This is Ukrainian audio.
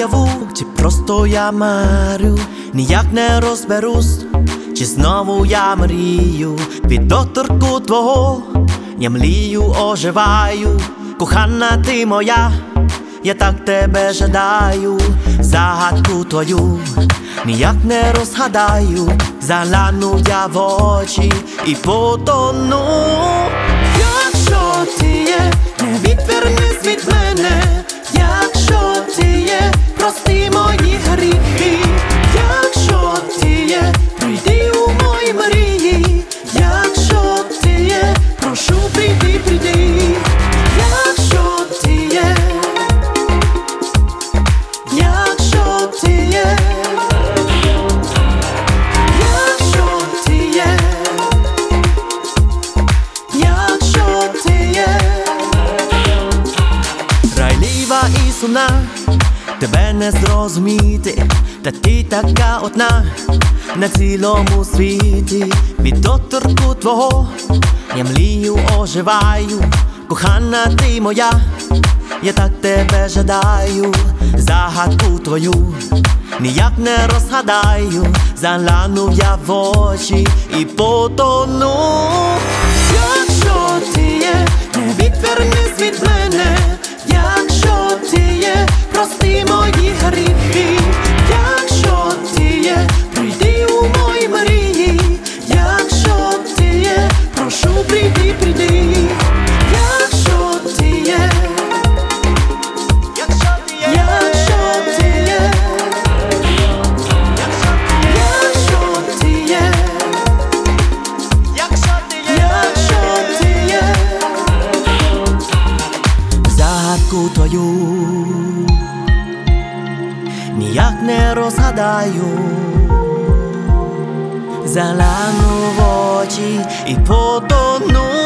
наяву, чи просто я марю, ніяк не розберусь, чи знову я мрію. Від доторку твого я млію, оживаю. Кохана ти моя, я так тебе жадаю. Загадку твою ніяк не розгадаю. Загляну я в очі і потону. Якщо ти є, не відвернись від мене. Якщо ти є, прости мої гріхи. Якщо ти є, прийди у мої мрії. Якщо ти є, прошу, прийди, прийди. Якщо ти є, якщо ти є, якщо ти є, якщо ти є. Райлива і сумна, тебе не зрозуміти, та ти така одна на цілому світі. Від доторку твого я млію, оживаю. Кохана ти моя, я так тебе жадаю. Загадку твою ніяк не розгадаю. Загляну я в очі і потону. Якщо ти є, не відвернись від мене. Якщо ти є, прости мої гріхи. Якщо ти є, прийди у мої мрії. Якщо ти є, прошу, прийди, прийди. Якщо ти є, якщо ти є, якщо ти є, якщо ти є, якщо ти є, загадку твою ніяк не розгадаю. Загляну в очі і потону.